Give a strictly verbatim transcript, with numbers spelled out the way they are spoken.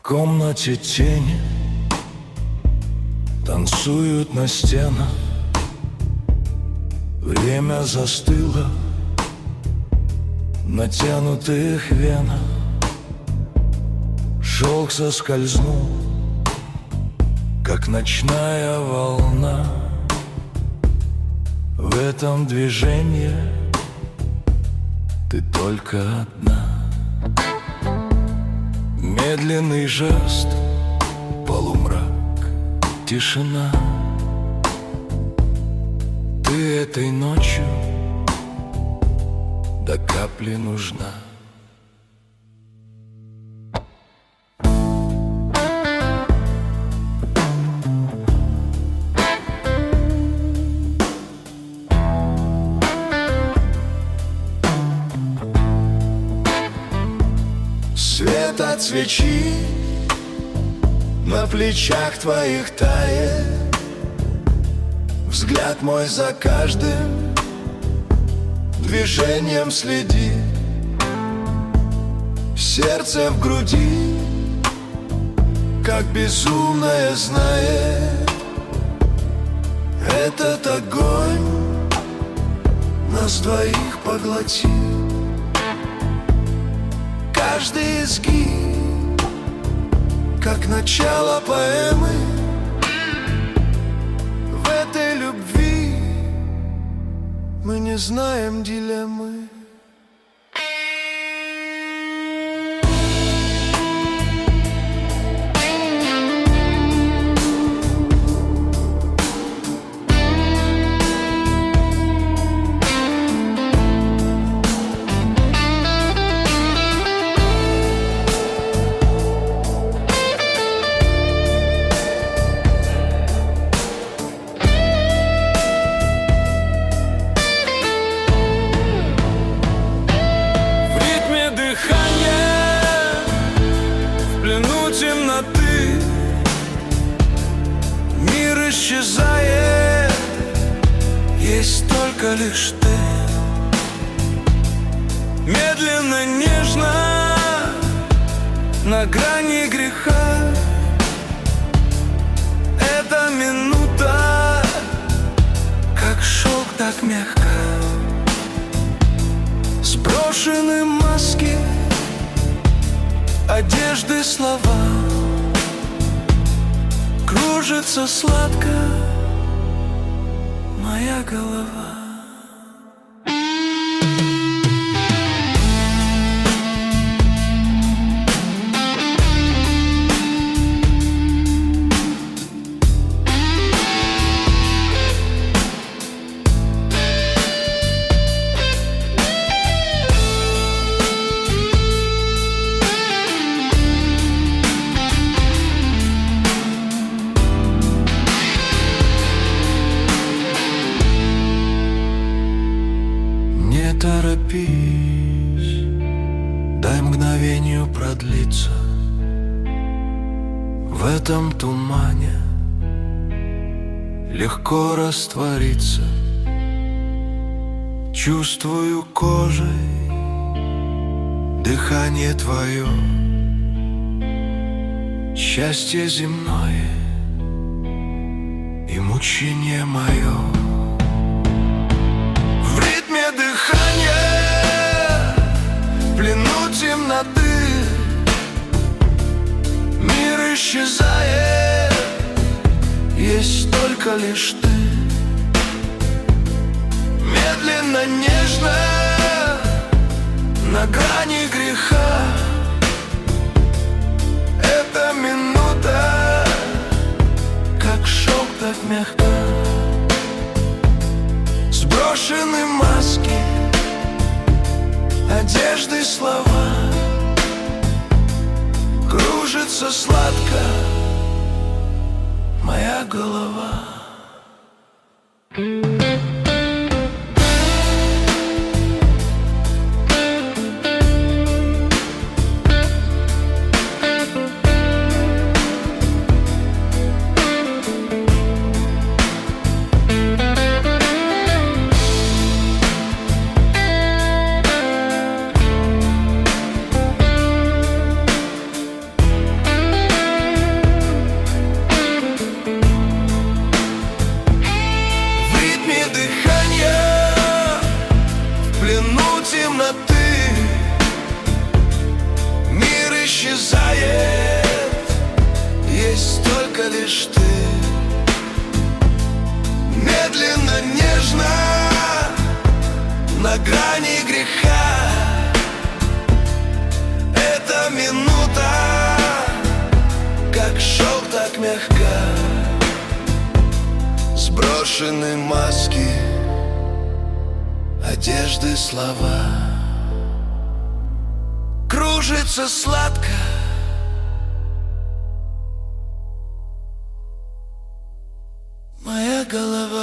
комнате тени танцуют на стенах. Время застыло в натянутых венах. Шелк соскользнул, как ночная волна. В этом движении ты только одна. Медленный жест, полумрак, тишина. Ты этой ночью до капли нужна. Свет от свечи на плечах твоих тает. Взгляд мой за каждым движением следи. Сердце в груди, как безумное, знает: этот огонь нас двоих поглотит. Каждый изгиб, как начало поэмы. В этой любви мы не знаем дилеммы. Темноты мир исчезает, есть только лишь ты. Медленно, нежно, на грани греха. Эта минута, как шелк, так мягко. Сброшены маски, одежды, слова. Кружится сладко моя голова. Не торопись, дай мгновению продлиться. В этом тумане легко раствориться. Чувствую кожей дыхание твое, счастье земное и мучение мое. Дыхание в плену темноты, мир исчезает, есть только лишь ты. Медленно, нежно, на грани греха. Эта минута, как шелк, так мягко. Сброшены маски, одежды, слова. Кружится сладко моя голова. лишь ты. Медленно, нежно, на грани греха. Эта минута, как шел, так мягка. Сброшены маски, одежды, слова. Кружится сладко моя голова.